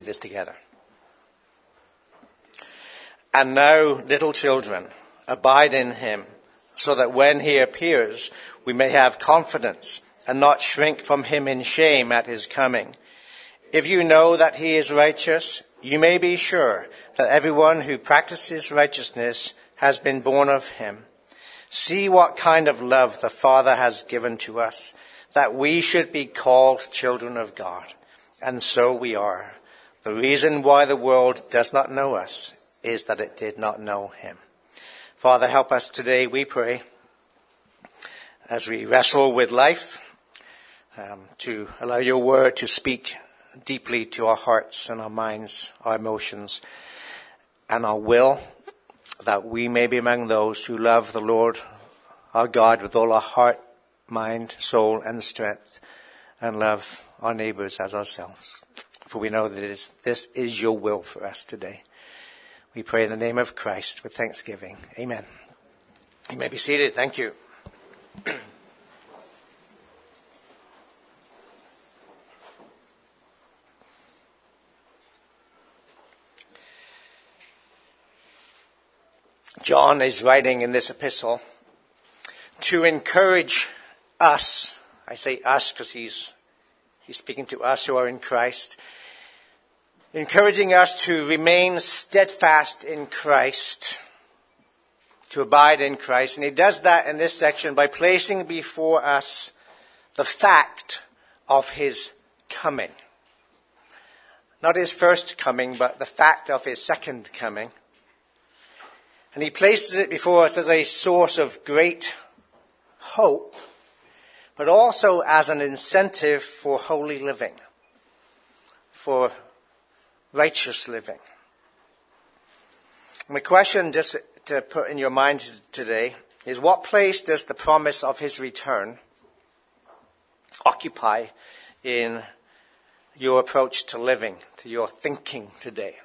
this together. And now, little children, abide in him, so that when he appears, we may have confidence and not shrink from him in shame at his coming. If you know that he is righteous, you may be sure that everyone who practices righteousness has been born of him. See what kind of love the Father has given to us, that we should be called children of God. And so we are. The reason why the world does not know us is that it did not know him. Father, help us today, we pray, as we wrestle with life, to allow your word to speak deeply to our hearts and our minds, our emotions, and our will, that we may be among those who love the Lord our God with all our heart, mind, soul, and strength, and love our neighbors as ourselves. For we know that this is your will for us today. We pray in the name of Christ with thanksgiving. Amen. You may be seated. Thank you. John is writing in this epistle to encourage us. I say us because he's speaking to us who are in Christ. Encouraging us to remain steadfast in Christ, to abide in Christ. And he does that in this section by placing before us the fact of his coming. Not his first coming, but the fact of his second coming. And he places it before us as a source of great hope, but also as an incentive for holy living, for righteous living. My question, just to put in your mind today, is what place does the promise of his return occupy in your approach to living, to your thinking today?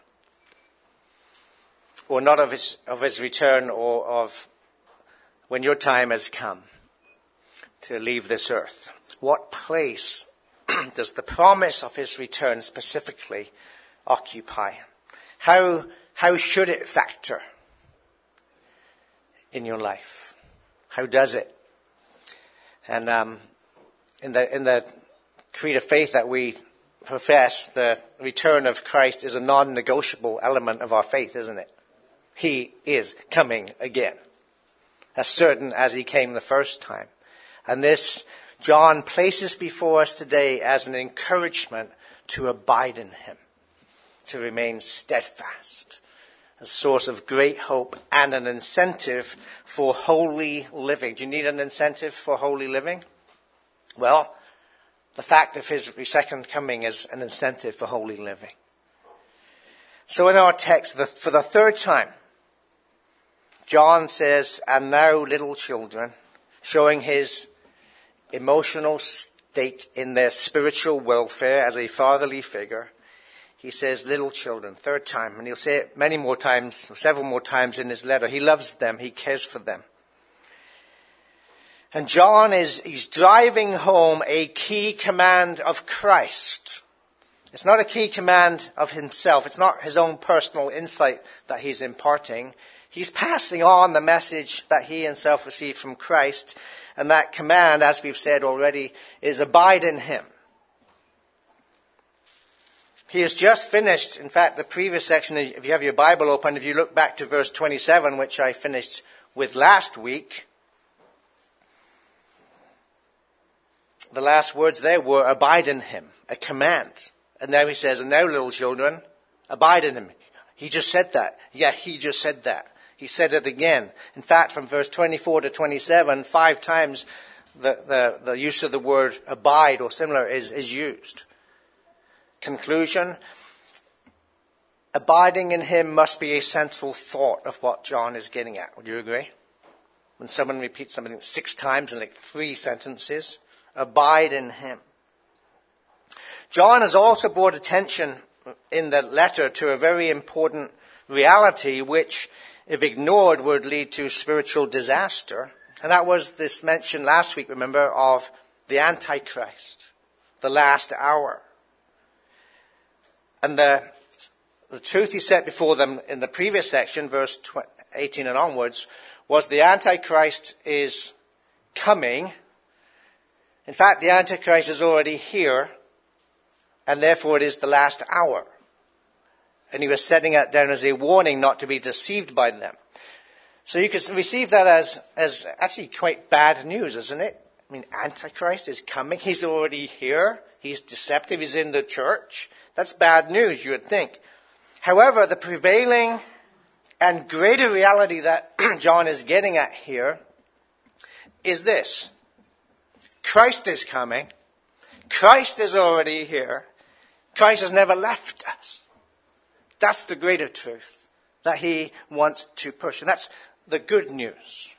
Or not of his return, or of when your time has come to leave this earth. What place does the promise of his return specifically occupy? How should it factor in your life? How does it? And in the creed of faith that we profess, the return of Christ is a non-negotiable element of our faith, isn't it? He is coming again, as certain as he came the first time. And this John places before us today as an encouragement to abide in him, to remain steadfast, a source of great hope and an incentive for holy living. Do you need an incentive for holy living? Well, the fact of his second coming is an incentive for holy living. So in our text, for the third time, John says, and now little children, showing his emotional stake in their spiritual welfare as a fatherly figure. He says, little children, third time, and he'll say it many more times, several more times in his letter. He loves them, he cares for them. And John he's driving home a key command of Christ. It's not a key command of himself. It's not his own personal insight that he's imparting. He's passing on the message that he himself received from Christ. And that command, as we've said already, is abide in him. He has just finished, in fact, the previous section, if you have your Bible open, if you look back to verse 27, which I finished with last week, the last words there were abide in him, a command. And now he says, and now little children, abide in him. He just said that. Yeah, he just said that. He said it again. In fact, from verse 24 to 27, 5 times the use of the word abide or similar is used. Conclusion, abiding in him must be a central thought of what John is getting at. Would you agree? When someone repeats something 6 times in like 3 sentences, abide in him. John has also brought attention in the letter to a very important reality which, if ignored, would lead to spiritual disaster. And that was this mention last week, remember, of the Antichrist, the last hour. And the truth he set before them in the previous section, verse 18 and onwards, was the Antichrist is coming. In fact, the Antichrist is already here, and therefore it is the last hour. And he was setting that down as a warning not to be deceived by them. So you can receive that as actually quite bad news, isn't it? I mean, Antichrist is coming. He's already here. He's deceptive. He's in the church. That's bad news, you would think. However, the prevailing and greater reality that John is getting at here is this. Christ is coming. Christ is already here. Christ has never left us. That's the greater truth that he wants to push. And that's the good news.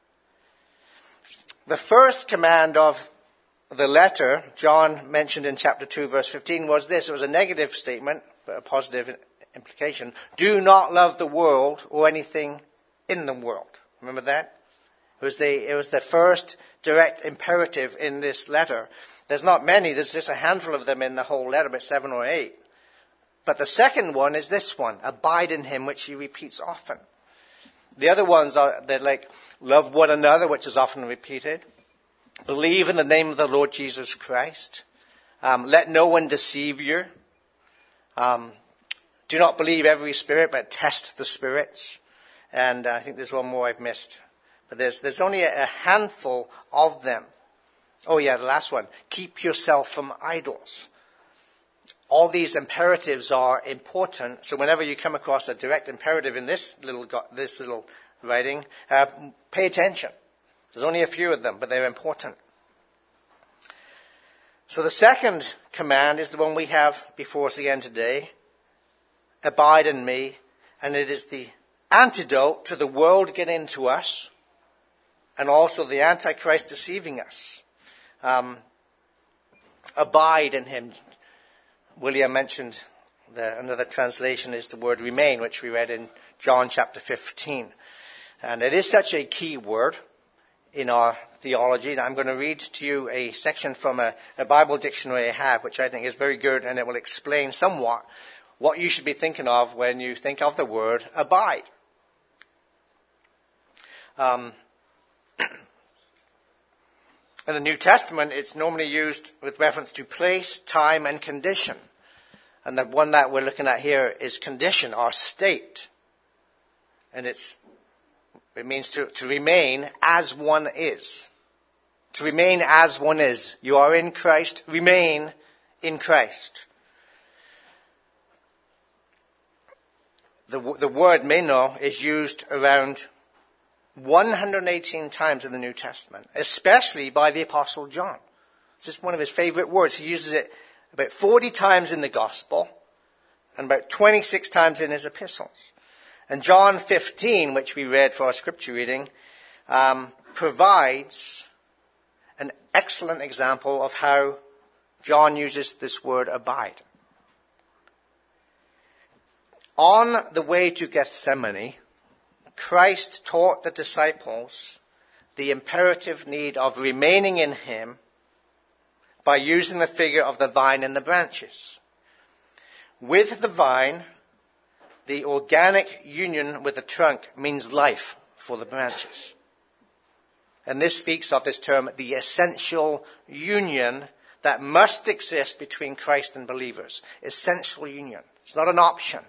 The first command of the letter, John mentioned in chapter 2, verse 15, was this. It was a negative statement, but a positive implication. Do not love the world or anything in the world. Remember that? It was the first direct imperative in this letter. There's not many. There's just a handful of them in the whole letter, about 7 or 8. But the second one is this one, abide in him, which he repeats often. The other ones they're like, love one another, which is often repeated. Believe in the name of the Lord Jesus Christ. Let no one deceive you. Do not believe every spirit, but test the spirits. And I think there's one more I've missed. But there's only a handful of them. Oh yeah, the last one. Keep yourself from idols. All these imperatives are important. So whenever you come across a direct imperative in this little writing, pay attention. There's only a few of them, but they're important. So the second command is the one we have before us again today. Abide in me. And it is the antidote to the world getting into us and also the Antichrist deceiving us. Abide in him. William mentioned another translation is the word remain, which we read in John chapter 15. And it is such a key word in our theology. I'm going to read to you a section from a Bible dictionary I have, which I think is very good, and it will explain somewhat what you should be thinking of when you think of the word abide. In the New Testament, it's normally used with reference to place, time, and condition. And the one that we're looking at here is condition, or state. And it means to remain as one is. To remain as one is. You are in Christ, remain in Christ. The word meno is used around 118 times in the New Testament, especially by the Apostle John. It's just one of his favorite words. He uses it about 40 times in the Gospel and about 26 times in his epistles. And John 15, which we read for our scripture reading, provides an excellent example of how John uses this word abide. On the way to Gethsemane, Christ taught the disciples the imperative need of remaining in him by using the figure of the vine and the branches. With the vine, the organic union with the trunk means life for the branches. And this speaks of this term, the essential union that must exist between Christ and believers. Essential union. It's not an option.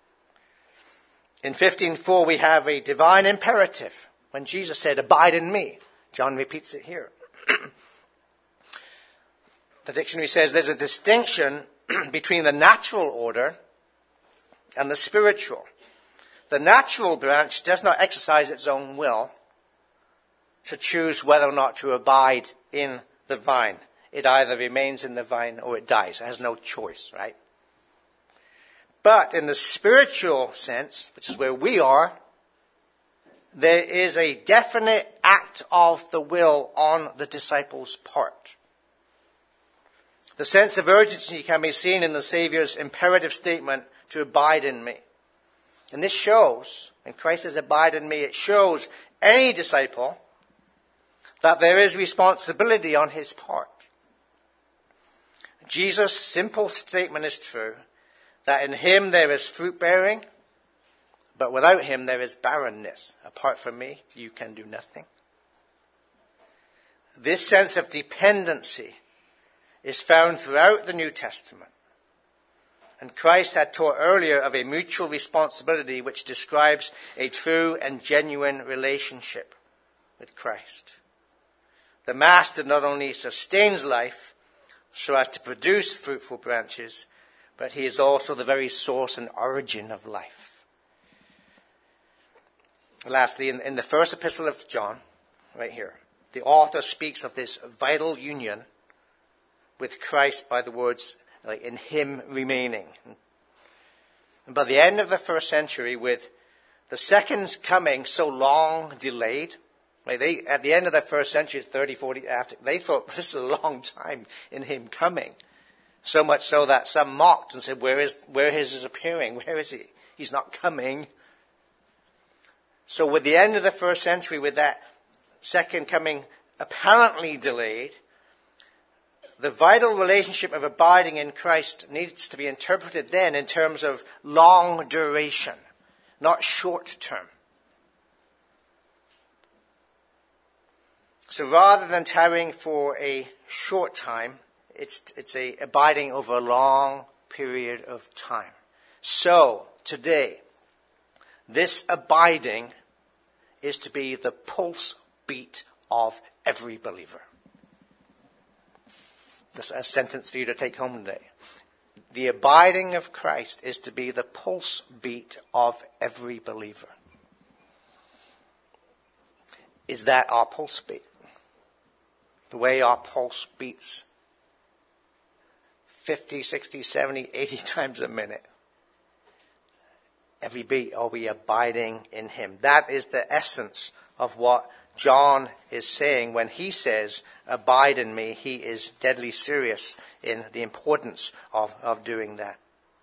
In 15:4, we have a divine imperative. When Jesus said, abide in me, John repeats it here. The dictionary says there's a distinction between the natural order and the spiritual. The natural branch does not exercise its own will to choose whether or not to abide in the vine. It either remains in the vine or it dies. It has no choice, right? But in the spiritual sense, which is where we are, there is a definite act of the will on the disciples' part. The sense of urgency can be seen in the Savior's imperative statement to abide in me. And this shows, when Christ says abide in me, it shows any disciple that there is responsibility on his part. Jesus' simple statement is true, that in him there is fruit bearing, but without him there is barrenness. Apart from me, you can do nothing. This sense of dependency is found throughout the New Testament. And Christ had taught earlier of a mutual responsibility which describes a true and genuine relationship with Christ. The Master not only sustains life so as to produce fruitful branches, but he is also the very source and origin of life. Lastly, in the first epistle of John, right here, the author speaks of this vital union with Christ by the words, like, in him remaining. And by the end of the first century, with the second coming so long delayed, like at the end of the first century, 30, 40 after, they thought this is a long time in him coming. So much so that some mocked and said, where is his appearing? Where is he? He's not coming. So with the end of the first century, with that second coming apparently delayed, the vital relationship of abiding in Christ needs to be interpreted then in terms of long duration, not short term. So rather than tarrying for a short time, it's a abiding over a long period of time. So today, this abiding is to be the pulse beat of every believer. That's a sentence for you to take home today. The abiding of Christ is to be the pulse beat of every believer. Is that our pulse beat? The way our pulse beats 50, 60, 70, 80 times a minute. Every beat, are we abiding in him? That is the essence of what John is saying when he says, abide in me. He is deadly serious in the importance of doing that.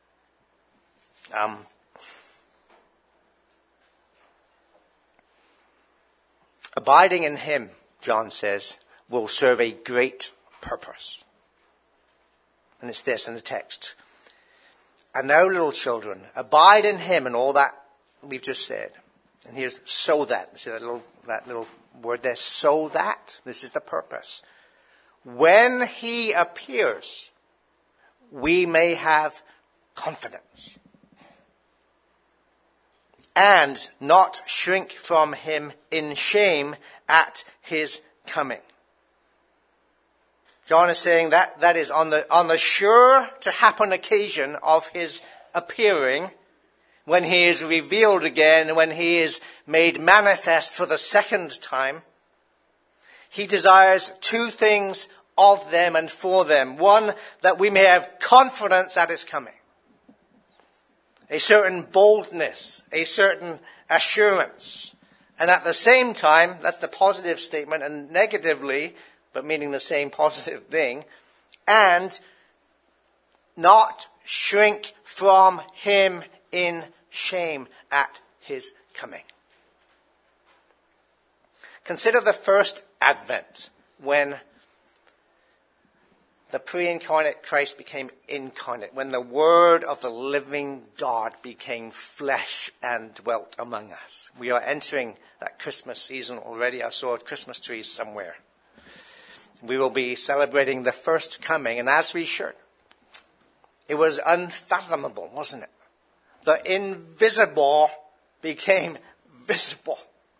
Abiding in him, John says, will serve a great purpose. And it's this in the text. And now, little children, abide in him, and all that we've just said. And here's so that. See that little word there, so that. This is the purpose. When he appears, we may have confidence. And not shrink from him in shame at his coming. John is saying that is on the sure to happen occasion of his appearing, when he is revealed again, when he is made manifest for the second time. He desires two things of them and for them. One, that we may have confidence at his coming. A certain boldness, a certain assurance. And at the same time, that's the positive statement, and negatively, but meaning the same positive thing, and not shrink from him in shame at his coming. Consider the first Advent, when the pre-incarnate Christ became incarnate, when the Word of the living God became flesh and dwelt among us. We are entering that Christmas season already. I saw Christmas trees somewhere. We will be celebrating the first coming, and as we should. It was unfathomable, wasn't it? The invisible became visible.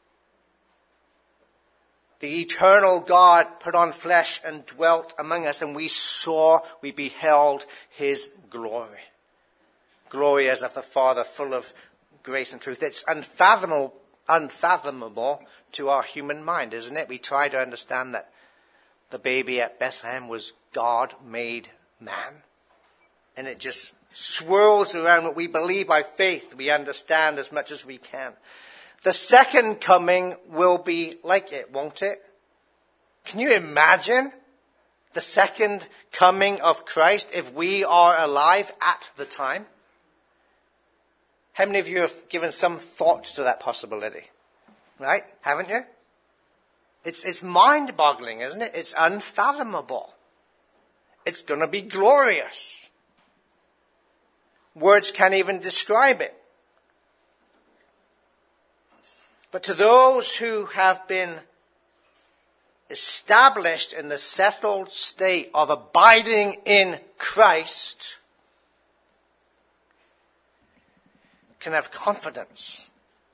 The eternal God put on flesh and dwelt among us, and we beheld his glory. Glory as of the Father, full of grace and truth. It's unfathomable to our human mind, isn't it? We try to understand that the baby at Bethlehem was God made man. And it just swirls around what we believe by faith. We understand as much as we can. The second coming will be like it, won't it? Can you imagine the second coming of Christ if we are alive at the time? How many of you have given some thought to that possibility? Right? Haven't you? It's mind-boggling, isn't it? It's unfathomable. It's going to be glorious. Words can't even describe it. But to those who have been established in the settled state of abiding in Christ, can have confidence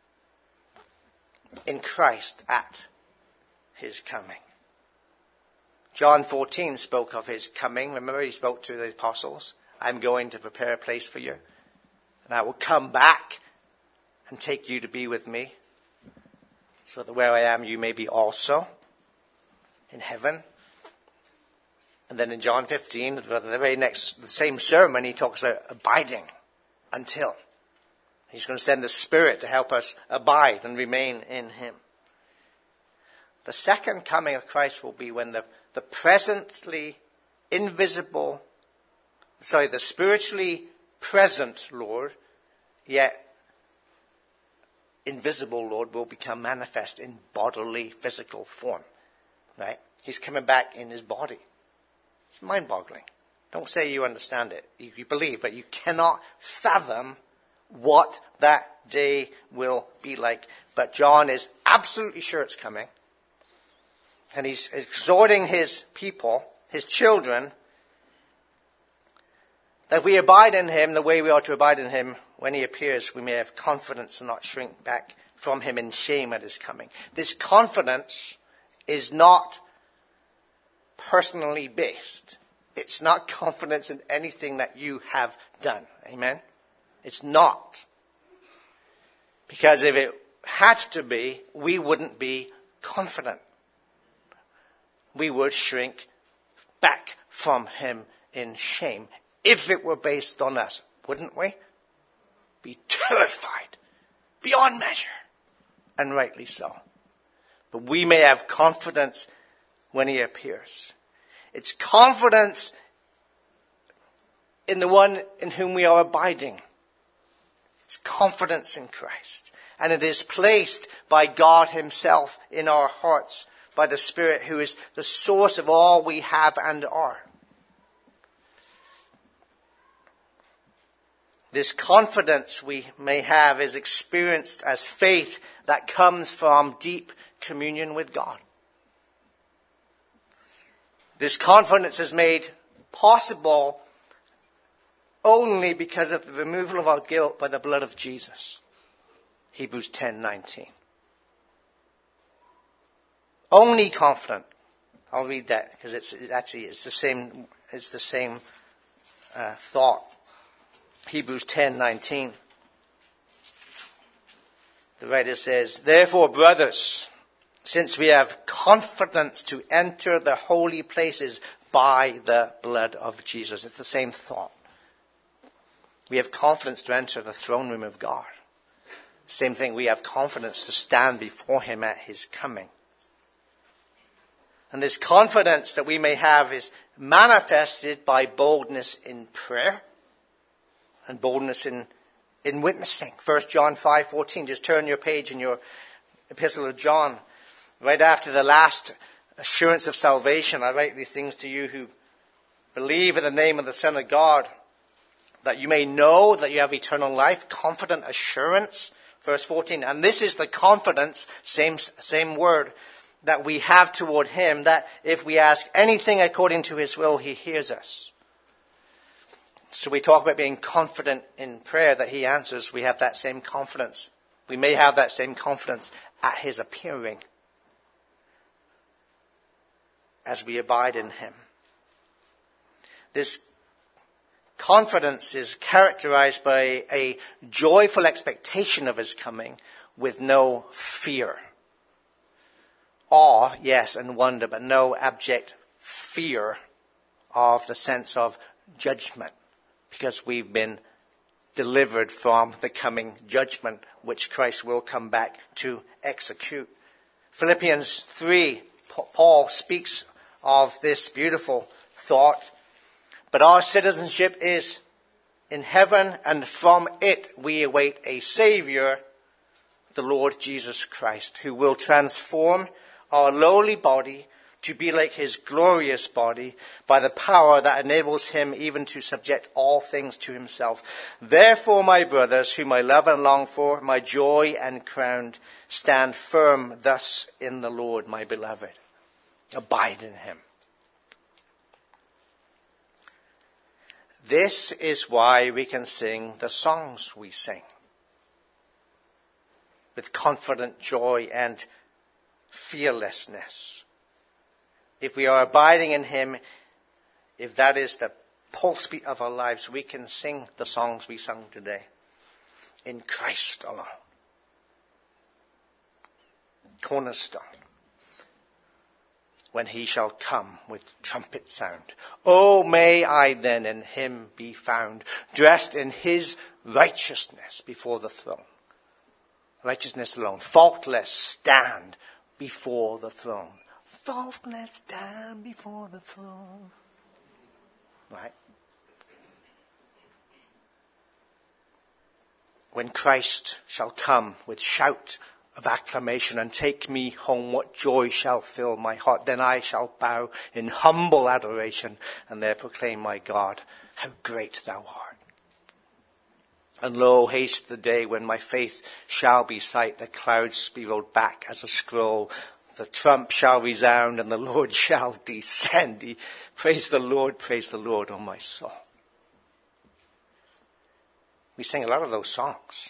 in Christ at his coming. John 14 spoke of his coming. Remember, he spoke to the apostles. I'm going to prepare a place for you, and I will come back and take you to be with me, so that where I am, you may be also in heaven. And then in John 15, the same sermon, he talks about abiding until. He's going to send the Spirit to help us abide and remain in him. The second coming of Christ will be when the spiritually present Lord, yet invisible Lord, will become manifest in bodily, physical form. Right? He's coming back in his body. It's mind-boggling. Don't say you understand it. You believe, but you cannot fathom what that day will be like. But John is absolutely sure it's coming. And he's exhorting his people, his children, that if we abide in him the way we ought to abide in him, when he appears, we may have confidence and not shrink back from him in shame at his coming. This confidence is not personally based. It's not confidence in anything that you have done. Amen? It's not. Because if it had to be, we wouldn't be confident. We would shrink back from him in shame. If it were based on us, wouldn't we? Be terrified beyond measure. And rightly so. But we may have confidence when he appears. It's confidence in the one in whom we are abiding. It's confidence in Christ. And it is placed by God himself in our hearts, by the Spirit who is the source of all we have and are. This confidence we may have is experienced as faith that comes from deep communion with God. This confidence is made possible only because of the removal of our guilt by the blood of Jesus. Hebrews 10:19. Only confident. I'll read that because it's the same thought. Hebrews 10:19. The writer says, "Therefore, brothers, since we have confidence to enter the holy places by the blood of Jesus." It's the same thought. We have confidence to enter the throne room of God. Same thing, we have confidence to stand before him at his coming. And this confidence that we may have is manifested by boldness in prayer and boldness in witnessing. 1 John 5:14. Just turn your page in your epistle of John. Right after the last assurance of salvation, I write these things to you who believe in the name of the Son of God, that you may know that you have eternal life. Confident assurance. Verse 14. And this is the confidence, same word, that we have toward him, that if we ask anything according to his will, he hears us. So we talk about being confident in prayer that he answers. We have that same confidence. We may have that same confidence at his appearing as we abide in him. This confidence is characterized by a joyful expectation of his coming with no fear. Awe, yes, and wonder, but no abject fear of the sense of judgment, because we've been delivered from the coming judgment which Christ will come back to execute. Philippians 3, Paul speaks of this beautiful thought. But our citizenship is in heaven, and from it we await a Savior, the Lord Jesus Christ, who will transform our lowly body to be like his glorious body by the power that enables him even to subject all things to himself. Therefore, my brothers, whom I love and long for, my joy and crown, stand firm thus in the Lord, my beloved. Abide in him. This is why we can sing the songs we sing with confident joy and fearlessness. If we are abiding in him, if that is the pulse beat of our lives, we can sing the songs we sung today. In Christ alone. Cornerstone. When he shall come with trumpet sound. Oh, may I then in him be found, dressed in his righteousness before the throne. Righteousness alone. Faultless stand before the throne. Faultless stand before the throne. Right? When Christ shall come with shout of acclamation and take me home, what joy shall fill my heart? Then I shall bow in humble adoration and there proclaim, my God, how great thou art. And lo, haste the day when my faith shall be sight, the clouds be rolled back as a scroll, the trump shall resound and the Lord shall descend. Praise the Lord, O my soul. We sing a lot of those songs.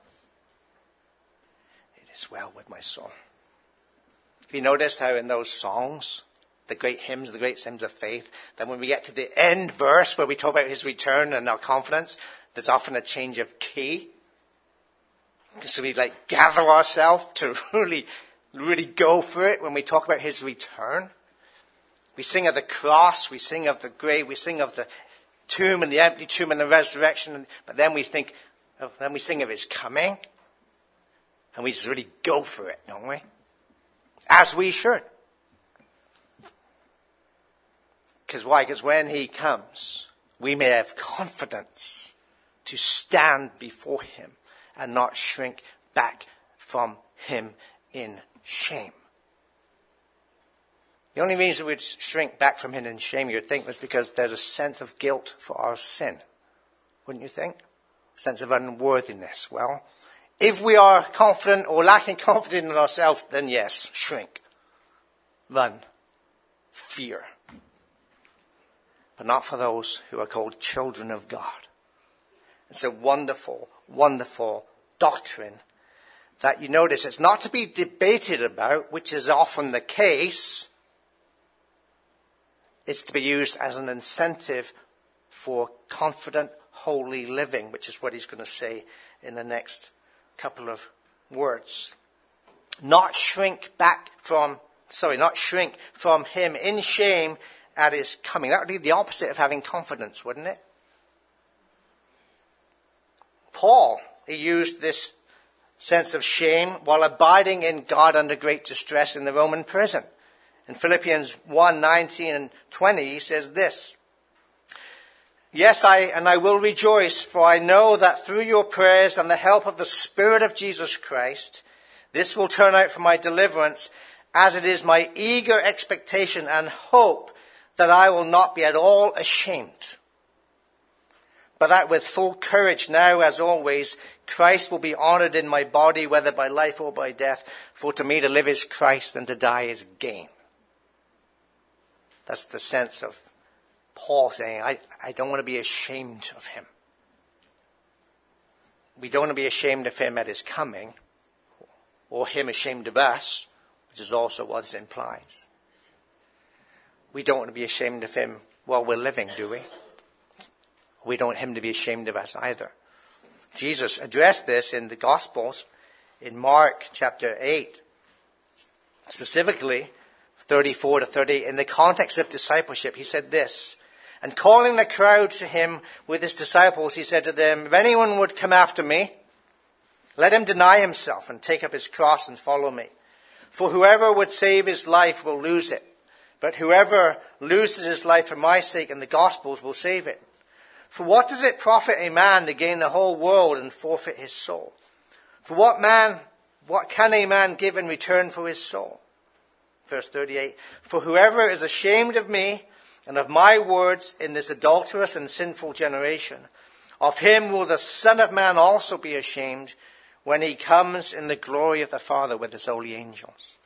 It is well with my soul. Have you noticed how in those songs, the great hymns of faith, that when we get to the end verse where we talk about his return and our confidence, there's often a change of key. So we gather ourselves to really go for it when we talk about his return. We sing of the cross, we sing of the grave, we sing of the tomb and the empty tomb and the resurrection, but then we sing of his coming. And we just really go for it, don't we? As we should. Because why? Because when he comes, we may have confidence to stand before him and not shrink back from him in shame. The only reason we'd shrink back from him in shame, you'd think, was because there's a sense of guilt for our sin. Wouldn't you think? A sense of unworthiness. Well, if we are confident or lacking confidence in ourselves, then yes, shrink. Run. Fear. But not for those who are called children of God. It's a wonderful, wonderful doctrine that you notice it's not to be debated about, which is often the case. It's to be used as an incentive for confident, holy living, which is what he's going to say in the next couple of words. Not shrink from him in shame at his coming. That would be the opposite of having confidence, wouldn't it? Paul, he used this sense of shame while abiding in God under great distress in the Roman prison. In Philippians 1:19 and 20, he says this, Yes, I will rejoice, for I know that through your prayers and the help of the Spirit of Jesus Christ, this will turn out for my deliverance, as it is my eager expectation and hope that I will not be at all ashamed, but that with full courage now, as always, Christ will be honored in my body, whether by life or by death, for to me to live is Christ and to die is gain. That's the sense of Paul saying, I don't want to be ashamed of him. We don't want to be ashamed of him at his coming, or him ashamed of us, which is also what this implies. We don't want to be ashamed of him while we're living, do we? We don't want him to be ashamed of us either. Jesus addressed this in the Gospels, in Mark chapter 8, specifically 34 to 30. In the context of discipleship, he said this, and calling the crowd to him with his disciples, he said to them, If anyone would come after me, let him deny himself and take up his cross and follow me. For whoever would save his life will lose it, but whoever loses his life for my sake and the gospel's will save it. For what does it profit a man to gain the whole world and forfeit his soul? For what can a man give in return for his soul? Verse 38, for whoever is ashamed of me and of my words in this adulterous and sinful generation, of him will the Son of Man also be ashamed when he comes in the glory of the Father with his holy angels.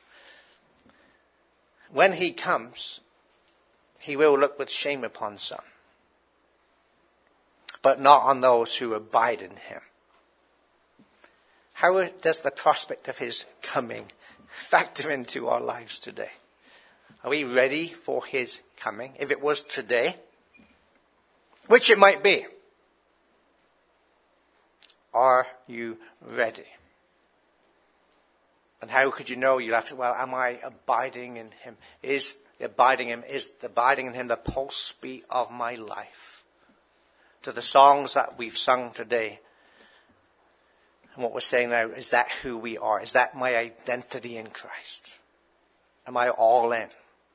When he comes, he will look with shame upon some, but not on those who abide in him. How does the prospect of his coming factor into our lives today? Are we ready for his coming? If it was today, which it might be, are you ready? And how could you know? You'll have to, well, am I abiding in him? Is the abiding in him the pulse beat of my life? To the songs that we've sung today, and what we're saying now, is that who we are? Is that my identity in Christ? Am I all in?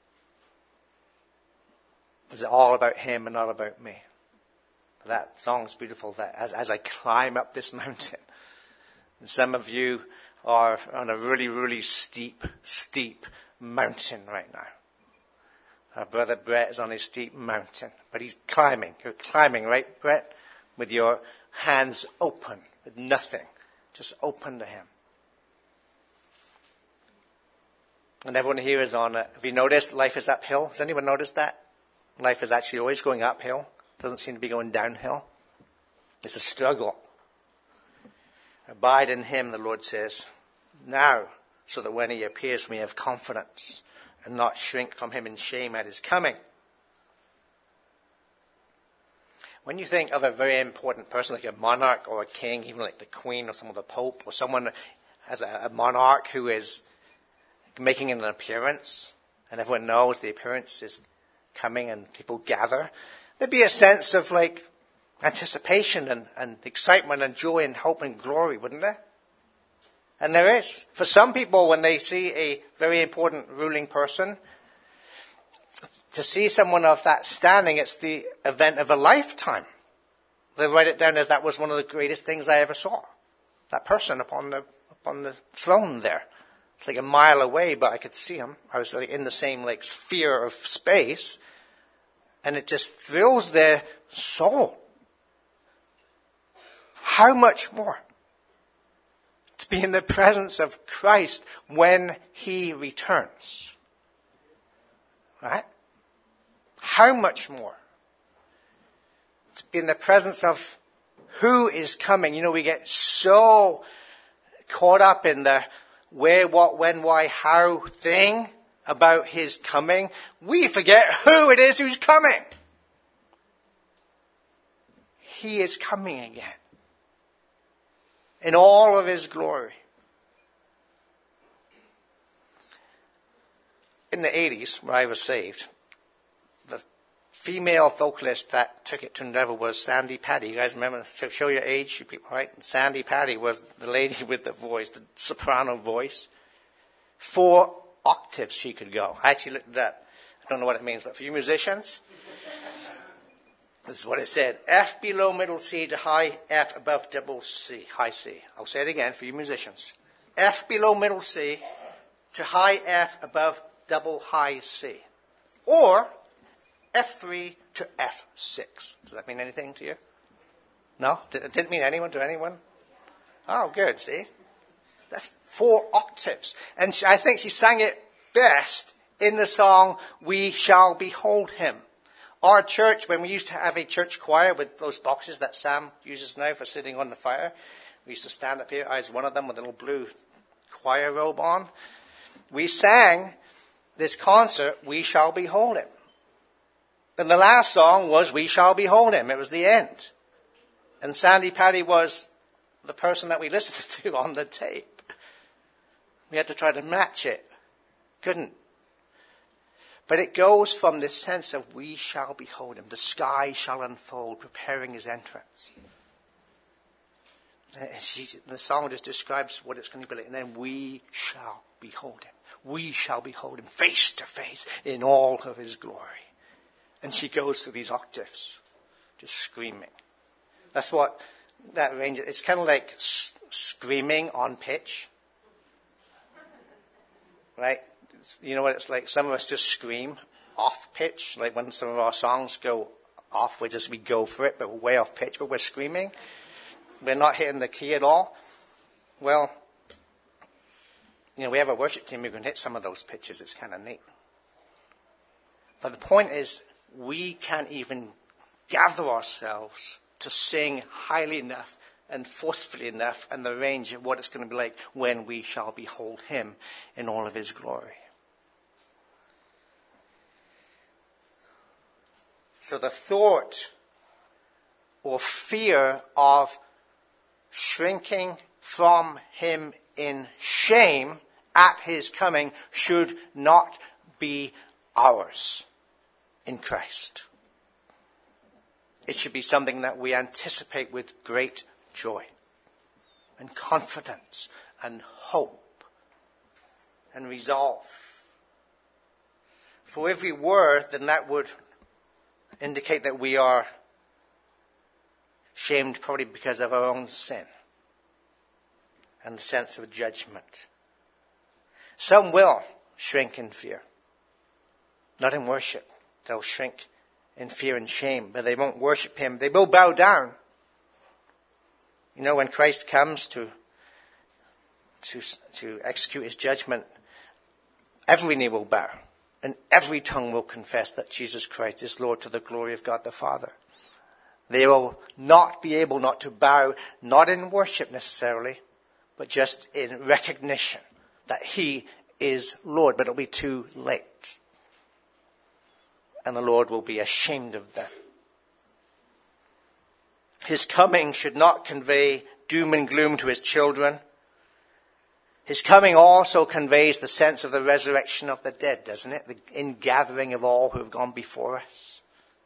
Is it all about him and not about me? That song's beautiful, that as I climb up this mountain. And some of you are on a really, really steep mountain right now. Our brother Brett is on a steep mountain, but he's climbing. You're climbing, right, Brett? With your hands open, with nothing. Just open to him. And everyone here is on it. Have you noticed life is uphill? Has anyone noticed that? Life is actually always going uphill. Doesn't seem to be going downhill. It's a struggle. Abide in him, the Lord says, now, so that when he appears we have confidence and not shrink from him in shame at his coming. When you think of a very important person, like a monarch or a king, even like the Queen or some of the Pope, or someone as a monarch who is making an appearance, and everyone knows the appearance is coming and people gather, there'd be a sense of like anticipation and excitement and joy and hope and glory, wouldn't there? And there is. For some people, when they see a very important ruling person, to see someone of that standing, it's the event of a lifetime. They write it down as that was one of the greatest things I ever saw. That person upon the throne there. It's like a mile away, but I could see him. I was like in the same like sphere of space. And it just thrills their soul. How much more to be in the presence of Christ when he returns? Right? How much more to be in the presence of who is coming? You know, we get so caught up in the where, what, when, why, how thing about his coming. We forget who it is who's coming. He is coming again. In all of his glory. In the 80s, where I was saved, the female vocalist that took it to another level was Sandi Patty. You guys remember? So show your age, you people, right? Sandi Patty was the lady with the voice, the soprano voice. 4 octaves she could go. I actually looked at that. I don't know what it means, but for you musicians, this is what it said. F below middle C to high F above double C, high C. I'll say it again for you musicians. F below middle C to high F above double high C. Or F3 to F6. Does that mean anything to you? No? It didn't mean anyone to anyone? Oh, good, see? That's 4 octaves. And I think she sang it best in the song, We Shall Behold Him. Our church, when we used to have a church choir with those boxes that Sam uses now for sitting on the fire, we used to stand up here. I was one of them with a little blue choir robe on. We sang this concert, We Shall Behold Him. And the last song was We Shall Behold Him. It was the end. And Sandi Patty was the person that we listened to on the tape. We had to try to match it. Couldn't. But it goes from this sense of we shall behold him. The sky shall unfold, preparing his entrance. The song just describes what it's going to be like. And then we shall behold him. We shall behold him face to face in all of his glory. And she goes through these octaves, just screaming. That's what that range is. It's kind of like screaming on pitch. Right? You know what it's like? Some of us just scream off pitch. Like when some of our songs go off, we go for it, but we're way off pitch, but we're screaming. We're not hitting the key at all. Well, we have a worship team who can hit some of those pitches. It's kind of neat. But the point is, we can't even gather ourselves to sing highly enough and forcefully enough and the range of what it's going to be like when we shall behold him in all of his glory. So the thought or fear of shrinking from him in shame at his coming should not be ours in Christ. It should be something that we anticipate with great joy and confidence and hope and resolve. For if we were, then that would indicate that we are shamed probably because of our own sin and the sense of judgment. Some will shrink in fear. Not in worship. They'll shrink in fear and shame, but they won't worship him. They will bow down. When Christ comes to execute his judgment, every knee will bow and every tongue will confess that Jesus Christ is Lord to the glory of God the Father. They will not be able not to bow, not in worship necessarily, but just in recognition that he is Lord, but it'll be too late. And the Lord will be ashamed of them. His coming should not convey doom and gloom to his children. His coming also conveys the sense of the resurrection of the dead, doesn't it? The ingathering of all who have gone before us.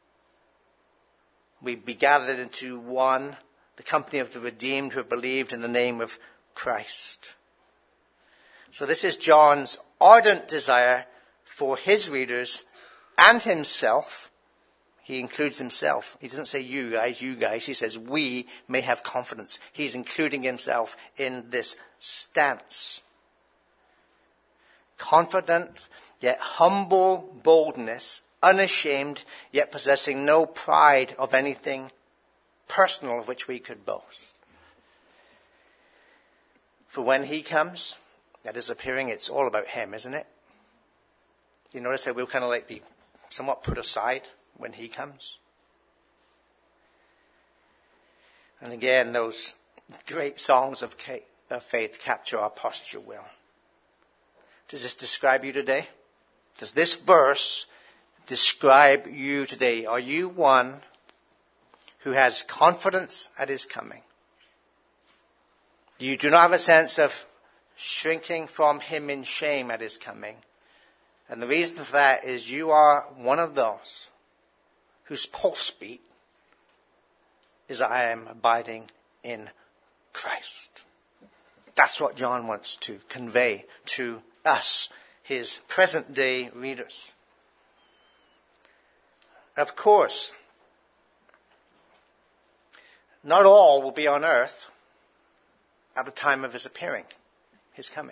We be gathered into one, the company of the redeemed who have believed in the name of Christ. So this is John's ardent desire for his readers and himself. He includes himself. He doesn't say you guys. He says we may have confidence. He's including himself in this stance. Confident, yet humble boldness, unashamed, yet possessing no pride of anything personal of which we could boast. For when he comes, at his appearing, it's all about him, isn't it? You notice how we'll kind of be somewhat put aside when he comes. And again, those great songs of faith capture our posture well. Does this describe you today? Does this verse describe you today? Are you one who has confidence at his coming? You do not have a sense of shrinking from him in shame at his coming. And the reason for that is you are one of those whose pulse beat is I am abiding in Christ. That's what John wants to convey to us, his present day readers. Of course, not all will be on earth at the time of his appearing, his coming.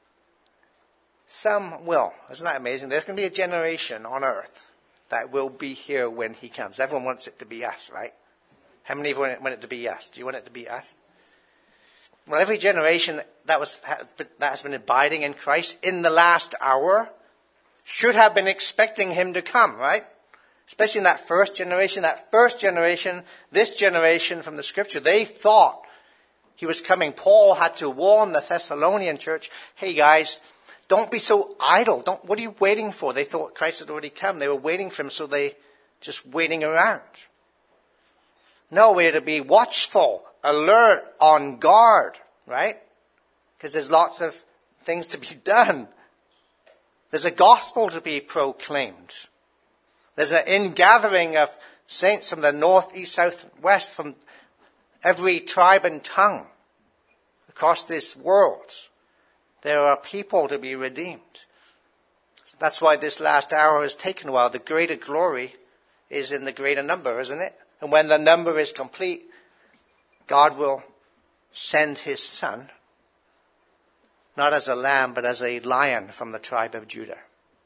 Some will. Isn't that amazing? There's going to be a generation on earth that will be here when he comes. Everyone wants it to be us, right? How many of you want it to be us? Do you want it to be us? Well, every generation that has been abiding in Christ in the last hour should have been expecting him to come, right? Especially in that first generation. This generation from the scripture, they thought he was coming. Paul had to warn the Thessalonian church, hey guys, don't be so idle. What are you waiting for? They thought Christ had already come. They were waiting for him, so they just waiting around. No, we're to be watchful, alert, on guard, right? Because there's lots of things to be done. There's a gospel to be proclaimed. There's an ingathering of saints from the north, east, south, west, from every tribe and tongue across this world. There are people to be redeemed. That's why this last hour has taken a while. The greater glory is in the greater number, isn't it? And when the number is complete, God will send his Son, not as a lamb, but as a lion from the tribe of Judah.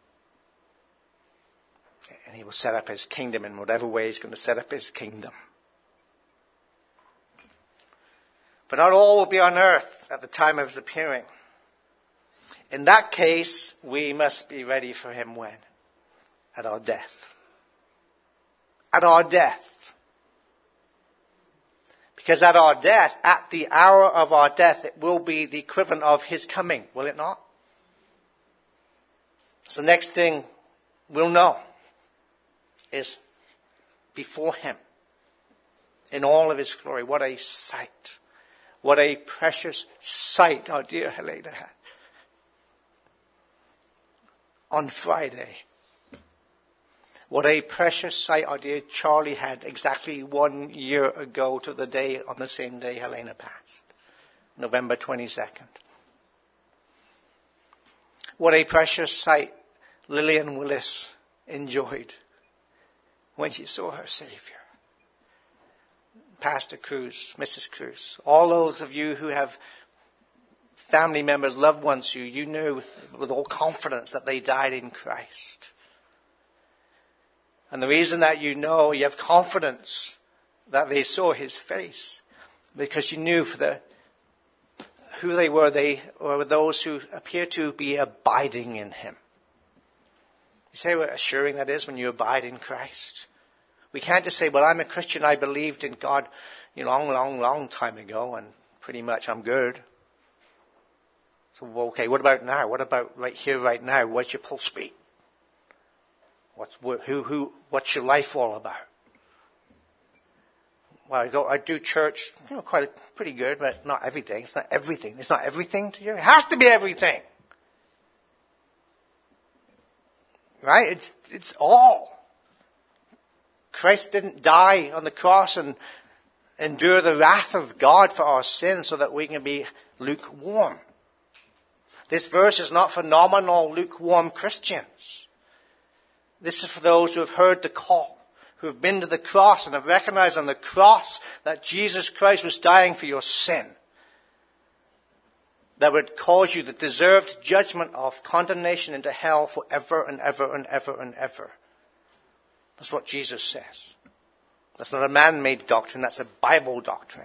And he will set up his kingdom in whatever way he's going to set up his kingdom. But not all will be on earth at the time of his appearing. In that case, we must be ready for him when? At our death. At our death. Because at our death, at the hour of our death, it will be the equivalent of his coming, will it not? So the next thing we'll know is before him in all of his glory. What a sight. What a precious sight our dear Helena had on Friday. What a precious sight our dear Charlie had exactly 1 year ago to the day, on the same day Helena passed. November 22nd. What a precious sight Lillian Willis enjoyed when she saw her Savior. Pastor Cruz, Mrs. Cruz, all those of you who have family members, loved ones who you knew with all confidence that they died in Christ. And the reason that you know, you have confidence that they saw his face, because you knew who they were those who appear to be abiding in him. You say what assuring that is when you abide in Christ. We can't just say, well, I'm a Christian, I believed in God long time ago, and pretty much I'm good. So, okay, what about now? What about right here, right now? What's your pulse beat? What's your life all about? Well, I do church, pretty good, but not everything. It's not everything. It's not everything to you. It has to be everything. Right? It's all. Christ didn't die on the cross and endure the wrath of God for our sins so that we can be lukewarm. This verse is not for nominal lukewarm Christians. This is for those who have heard the call, who have been to the cross and have recognized on the cross that Jesus Christ was dying for your sin. That would cause you the deserved judgment of condemnation into hell forever and ever and ever and ever. That's what Jesus says. That's not a man-made doctrine, that's a Bible doctrine.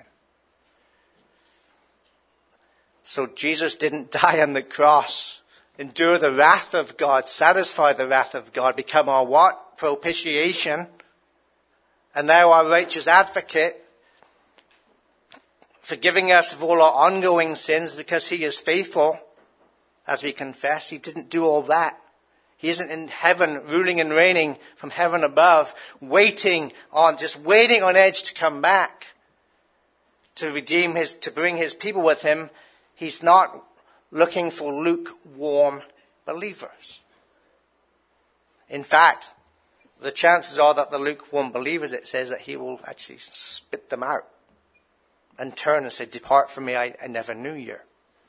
So Jesus didn't die on the cross, endure the wrath of God, satisfy the wrath of God, become our what? Propitiation. And now our righteous advocate, forgiving us of all our ongoing sins because he is faithful, as we confess. He didn't do all that. He isn't in heaven, ruling and reigning from heaven above, waiting on edge to come back, to bring his people with him. He's not looking for lukewarm believers. In fact, the chances are that the lukewarm believers, it says that he will actually spit them out and turn and say, depart from me, I never knew you.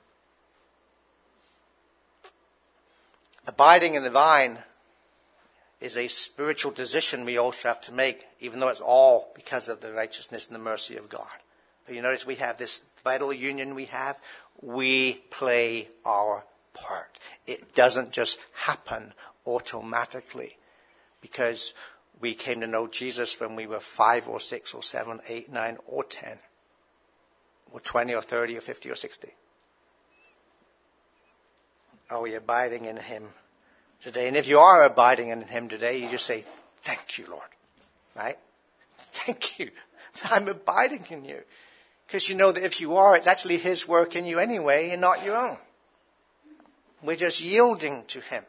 Abiding in the vine is a spiritual decision we also have to make, even though it's all because of the righteousness and the mercy of God. But you notice we have this vital union we play our part. It doesn't just happen automatically because we came to know Jesus when we were 5 or 6 or 7, 8, 9 or 10 or 20 or 30 or 50 or 60. Are we abiding in him today? And if you are abiding in him today, you just say, thank you, Lord. Right? Thank you. I'm abiding in you. Because you know that if you are, it's actually his work in you anyway and not your own. We're just yielding to him.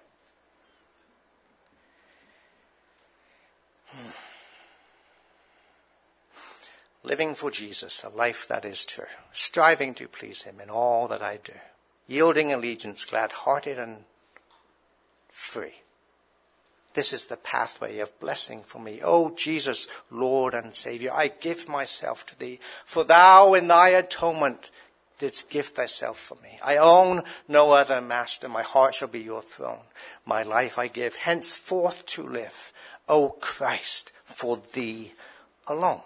Living for Jesus, a life that is true. Striving to please him in all that I do. Yielding allegiance, glad-hearted and free. This is the pathway of blessing for me. O Jesus, Lord and Savior, I give myself to thee, for thou in thy atonement didst give thyself for me. I own no other master. My heart shall be your throne. My life I give henceforth to live. O Christ, for thee alone.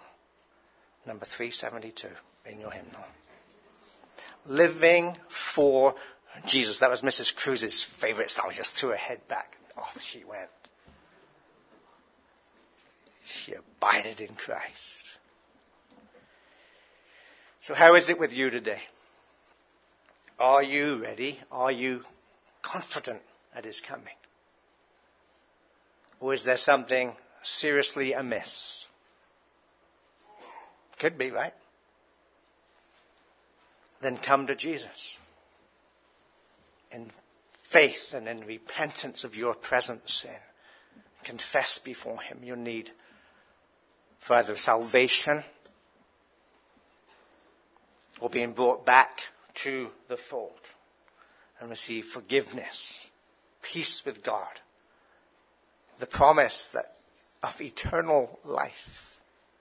Number 372 in your hymnal. Living for Jesus, that was Mrs. Cruz's favorite song. Just threw her head back. Off she went. She abided in Christ. So how is it with you today? Are you ready? Are you confident at his coming? Or is there something seriously amiss? Could be, right? Then come to Jesus in faith and in repentance of your present sin. Confess before him your need for either salvation or being brought back to the fold and receive forgiveness, peace with God, the promise of eternal life.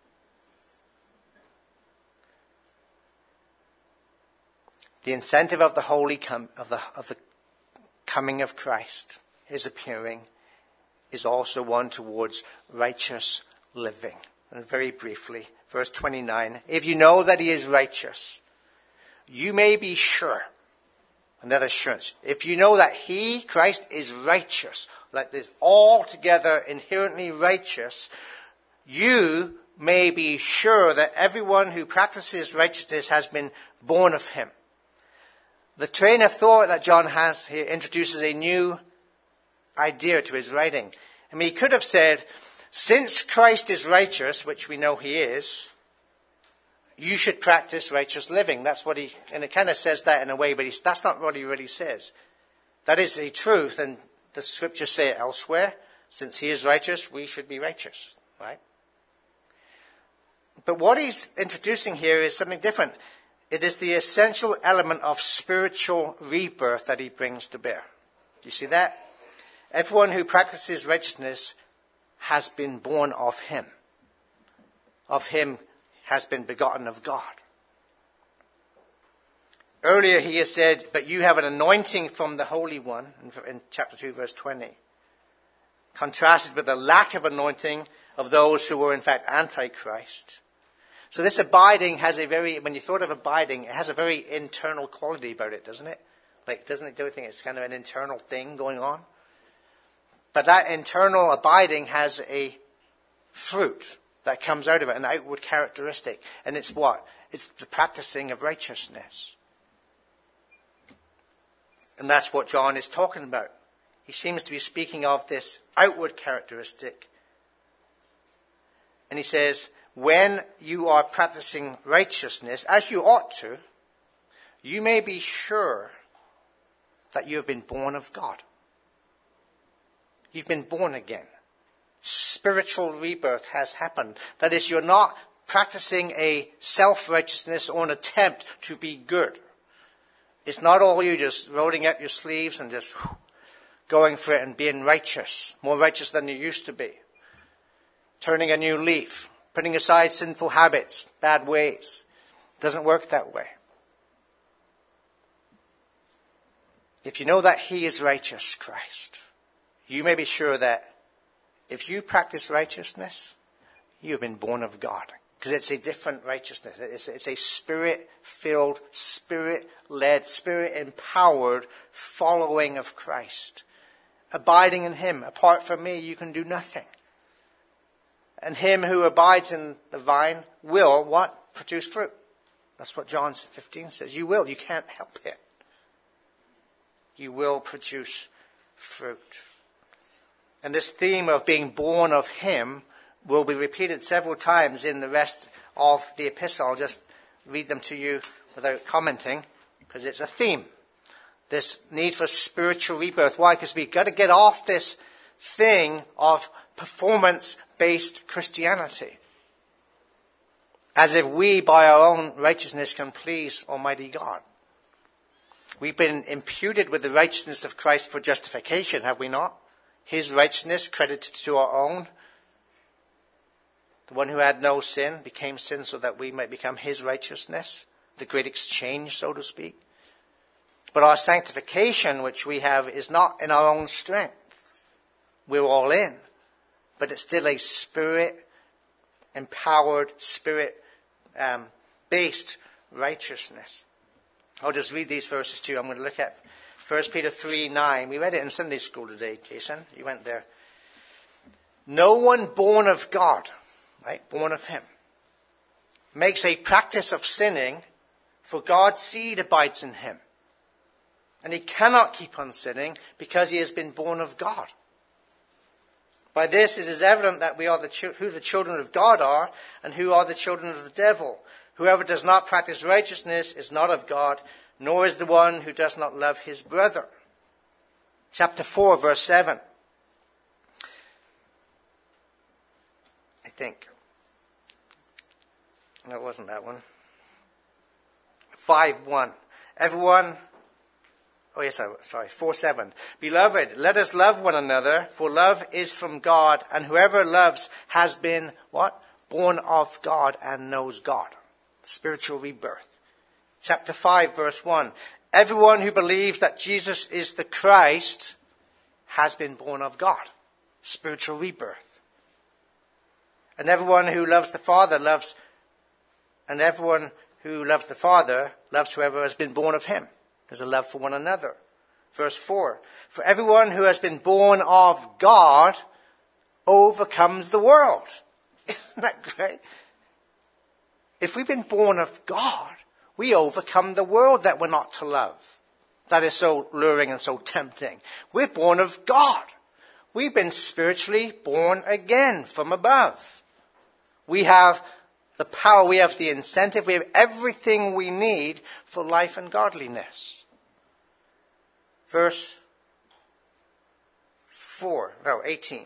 The incentive of the the coming of Christ, his appearing, is also one towards righteous living. And very briefly, verse 29, if you know that he is righteous, you may be sure, another assurance, if you know that he, Christ, is righteous, that is altogether inherently righteous, you may be sure that everyone who practices righteousness has been born of him. The train of thought that John has here introduces a new idea to his writing. I mean, he could have said, since Christ is righteous, which we know he is, you should practice righteous living. That's what and it kind of says that in a way, but that's not what he really says. That is a truth, and the scriptures say it elsewhere. Since he is righteous, we should be righteous, right? But what he's introducing here is something different. It is the essential element of spiritual rebirth that he brings to bear. Do you see that? Everyone who practices righteousness has been born of him. Of him has been begotten of God. Earlier he has said, but you have an anointing from the Holy One, in chapter 2, verse 20. Contrasted with the lack of anointing of those who were in fact anti-Christ. So this abiding has when you thought of abiding, it has a very internal quality about it, doesn't it? Like, doesn't it do anything? It's kind of an internal thing going on. But that internal abiding has a fruit that comes out of it, an outward characteristic. And it's what? It's the practicing of righteousness. And that's what John is talking about. He seems to be speaking of this outward characteristic. And he says, when you are practicing righteousness, as you ought to, you may be sure that you have been born of God. You've been born again. Spiritual rebirth has happened. That is, you're not practicing a self-righteousness or an attempt to be good. It's not all you just rolling up your sleeves and just going for it and being righteous, more righteous than you used to be. Turning a new leaf, putting aside sinful habits, bad ways. It doesn't work that way. If you know that he is righteous, Christ, you may be sure that if you practice righteousness, you've been born of God. Because it's a different righteousness. It's a spirit-filled, spirit-led, spirit-empowered following of Christ. Abiding in him. Apart from me, you can do nothing. And him who abides in the vine will, what? Produce fruit. That's what John 15 says. You will. You can't help it. You will produce fruit. And this theme of being born of him will be repeated several times in the rest of the epistle. I'll just read them to you without commenting, because it's a theme. This need for spiritual rebirth. Why? Because we've got to get off this thing of performance-based Christianity. As if we, by our own righteousness, can please Almighty God. We've been imputed with the righteousness of Christ for justification, have we not? His righteousness credited to our own. The one who had no sin became sin so that we might become his righteousness. The great exchange, so to speak. But our sanctification, which we have, is not in our own strength. We're all in. But it's still a spirit-empowered, spirit-based righteousness. I'll just read these verses to you. I'm going to look at 1 Peter 3:9. We read it in Sunday school today, Jason. You went there. No one born of God, right, born of him, makes a practice of sinning, for God's seed abides in him. And he cannot keep on sinning because he has been born of God. By this it is evident that we are who the children of God are and who are the children of the devil. Whoever does not practice righteousness is not of God, nor is the one who does not love his brother. Chapter 4, verse 7. I think. No, it wasn't that one. 5:1. Everyone... Oh, yes, sorry. 4:7. Beloved, let us love one another, for love is from God, and whoever loves has been, what? Born of God and knows God. Spiritual rebirth. Chapter 5, verse 1. Everyone who believes that Jesus is the Christ has been born of God. Spiritual rebirth. And everyone who loves the Father loves whoever has been born of him. There's a love for one another. Verse 4. For everyone who has been born of God overcomes the world. Isn't that great? If we've been born of God, we overcome the world that we're not to love. That is so luring and so tempting. We're born of God. We've been spiritually born again from above. We have the power, we have the incentive, we have everything we need for life and godliness. Verse 18.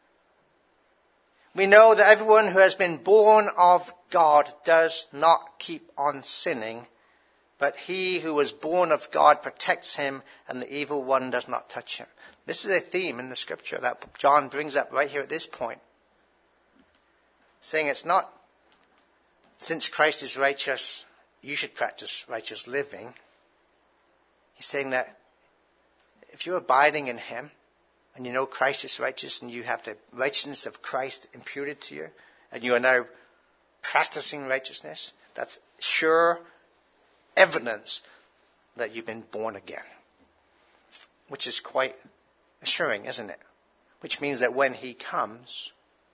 We know that everyone who has been born of God does not keep on sinning, but he who was born of God protects him, and the evil one does not touch him. This is a theme in the scripture that John brings up right here at this point. Saying it's not, since Christ is righteous, you should practice righteous living. He's saying that if you're abiding in him, and you know Christ is righteous, and you have the righteousness of Christ imputed to you, and you are now practicing righteousness, that's sure evidence that you've been born again. Which is quite assuring, isn't it? Which means that when he comes,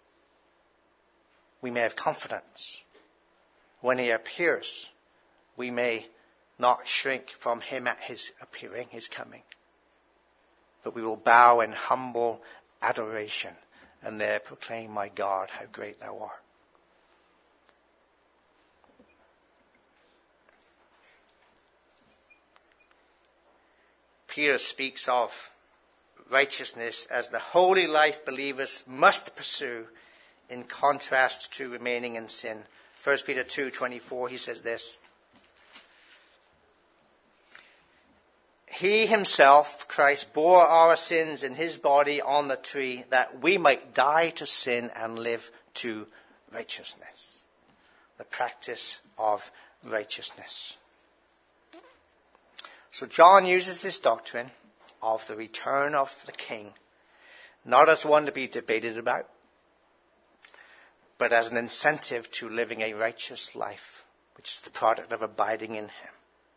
we may have confidence. When he appears, we may not shrink from him at his appearing, his coming. But we will bow in humble adoration and there proclaim, my God, how great thou art. Peter speaks of righteousness as the holy life believers must pursue in contrast to remaining in sin. 1 Peter 2:24, he says this. He himself, Christ, bore our sins in his body on the tree that we might die to sin and live to righteousness. The practice of righteousness. So John uses this doctrine of the return of the King, not as one to be debated about, but as an incentive to living a righteous life, which is the product of abiding in him.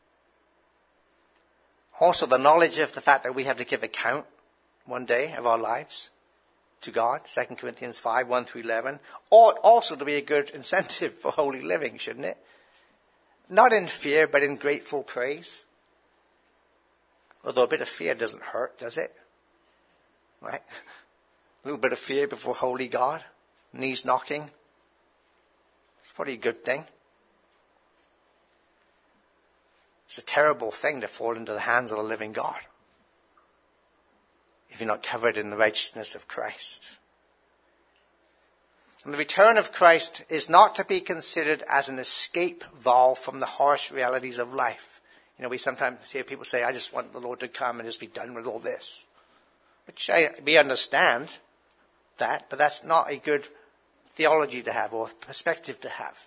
Also, the knowledge of the fact that we have to give account one day of our lives to God, 2 Corinthians 5, 1-11, ought also to be a good incentive for holy living, shouldn't it? Not in fear, but in grateful praise. Although a bit of fear doesn't hurt, does it? Right? A little bit of fear before holy God, knees knocking. It's probably a good thing. It's a terrible thing to fall into the hands of the living God if you're not covered in the righteousness of Christ. And the return of Christ is not to be considered as an escape valve from the harsh realities of life. You know, we sometimes hear people say, I just want the Lord to come and just be done with all this. Which we understand that, but that's not a good theology to have or perspective to have.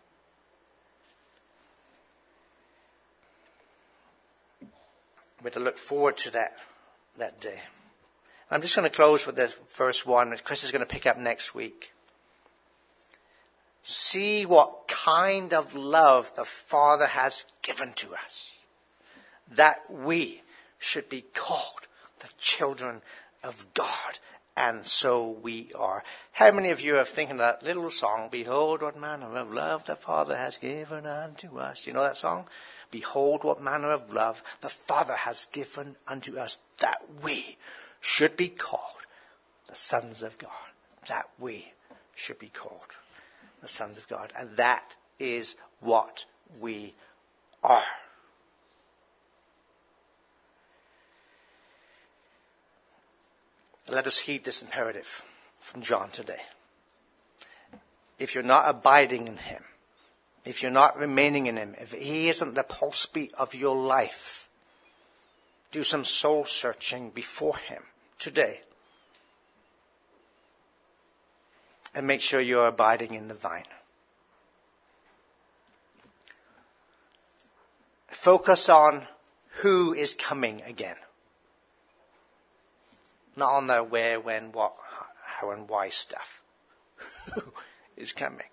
We're to look forward to that day. I'm just going to close with this verse 1, which Chris is going to pick up next week. See what kind of love the Father has given to us. that we should be called the children of God. And so we are. How many of you are thinking that little song, Behold what manner of love the Father has given unto us? You know that song? Behold what manner of love the Father has given unto us, that we should be called the sons of God. That we should be called the sons of God. And that is what we are. Let us heed this imperative from John today. If you're not abiding in him, if you're not remaining in him, if he isn't the pulse beat of your life, do some soul searching before him today. And make sure you're abiding in the vine. Focus on who is coming again. Not on the where, when, what, how, and why stuff. Who is coming?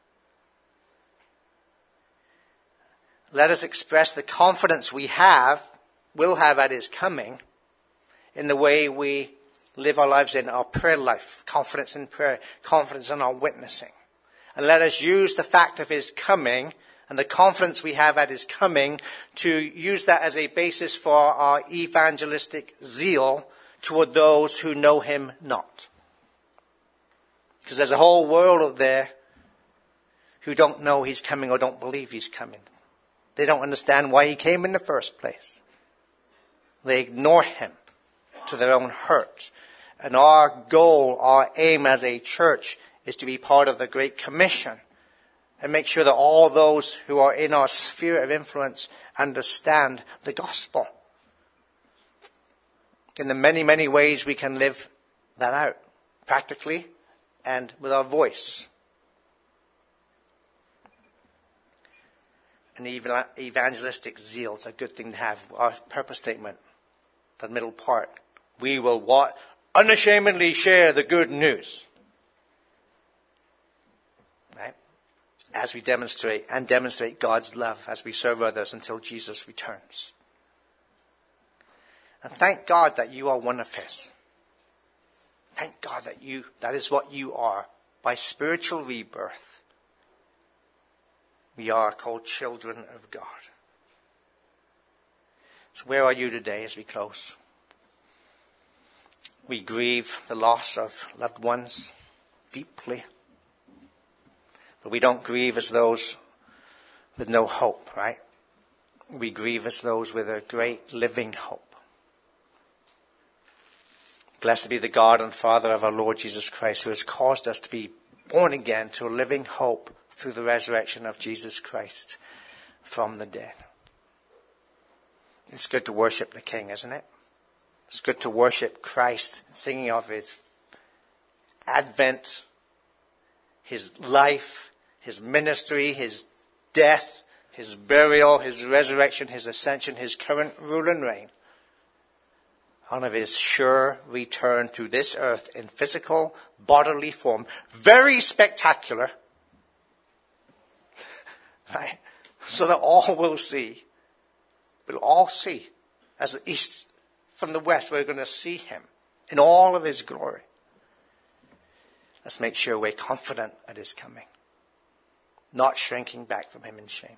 Let us express the confidence we will have at his coming, in the way we live our lives in our prayer life. Confidence in prayer, confidence in our witnessing. And let us use the fact of his coming and the confidence we have at his coming to use that as a basis for our evangelistic zeal toward those who know him not. Because there's a whole world out there who don't know he's coming or don't believe he's coming. They don't understand why he came in the first place. They ignore him to their own hurt. And our goal, our aim as a church is to be part of the Great Commission and make sure that all those who are in our sphere of influence understand the gospel. In the many, many ways we can live that out, practically and with our voice. An evangelistic zeal is a good thing to have. Our purpose statement, the middle part. We will what? Unashamedly share the good news. Right? As we demonstrate God's love as we serve others until Jesus returns. And thank God that you are one of his. Thank God that is what you are. By spiritual rebirth, we are called children of God. So where are you today as we close? We grieve the loss of loved ones deeply. But we don't grieve as those with no hope, right? We grieve as those with a great living hope. Blessed be the God and Father of our Lord Jesus Christ, who has caused us to be born again to a living hope through the resurrection of Jesus Christ from the dead. It's good to worship the King, isn't it? It's good to worship Christ, singing of his advent, his life, his ministry, his death, his burial, his resurrection, his ascension, his current rule and reign. On of his sure return to this earth in physical, bodily form. Very spectacular. Right? So that all will see. We'll all see. As the east from the west, we're going to see him in all of his glory. Let's make sure we're confident at his coming. Not shrinking back from him in shame.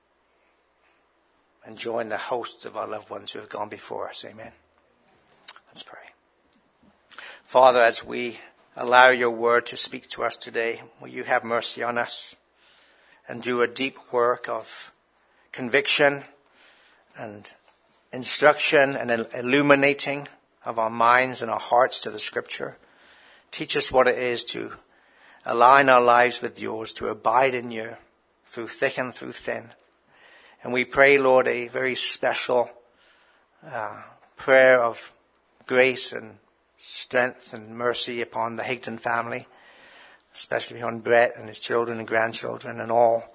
And join the hosts of our loved ones who have gone before us. Amen. Let's pray. Father, as we allow your word to speak to us today, will you have mercy on us and do a deep work of conviction and instruction and illuminating of our minds and our hearts to the scripture. Teach us what it is to align our lives with yours, to abide in you through thick and through thin. And we pray, Lord, a very special prayer of grace and strength and mercy upon the Higdon family, especially on Brett and his children and grandchildren and all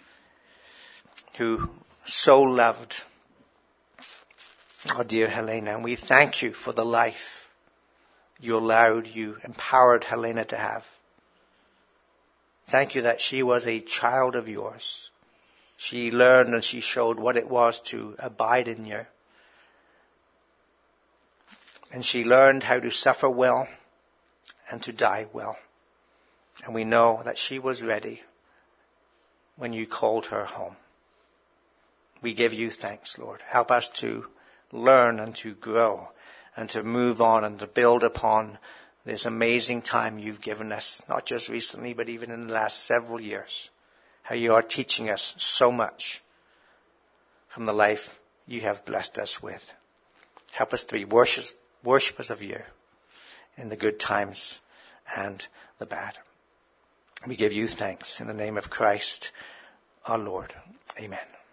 who so loved our dear Helena. And we thank you for the life you empowered Helena to have. Thank you that she was a child of yours. She learned and she showed what it was to abide in you And she learned how to suffer well and to die well. And we know that she was ready when you called her home. We give you thanks, Lord. Help us to learn and to grow and to move on and to build upon this amazing time you've given us, not just recently, but even in the last several years, how you are teaching us so much from the life you have blessed us with. Help us to be worshippers of you in the good times and the bad. We give you thanks in the name of Christ, our Lord. Amen.